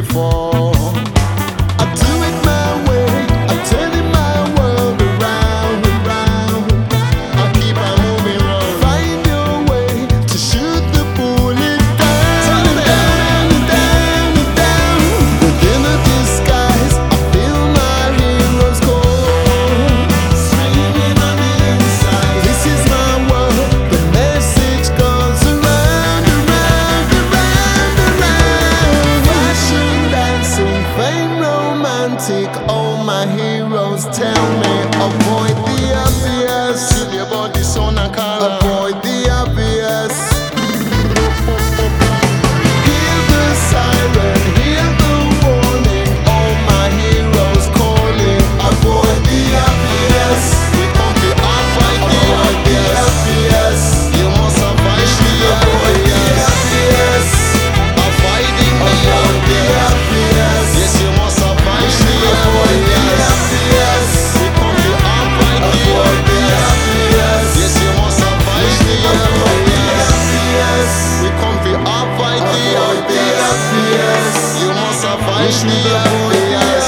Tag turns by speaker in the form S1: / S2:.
S1: before. I do it my way, I'm turning my world around, around. I keep on moving on. Find your way to shoot the bullet down, down, down, down. Within a disguise, I feel my hero's call, screaming on the inside. This is my world, the message goes around, around, around, around. Fashion, dancing, fame, romantic. All my heroes tell me avoid the obvious. Feel your body so nakala. Avoid the obvious. Hear the siren, hear the warning. All my heroes calling. Avoid the obvious. We can't be avoid the obvious. You must avoid the obvious. Avoiding the obvious. Yes, you must avoid the obvious. We can't be avoid the obvious. Yes, you must avoid the obvious. We can't be avoid the obvious. You must avoid the obvious.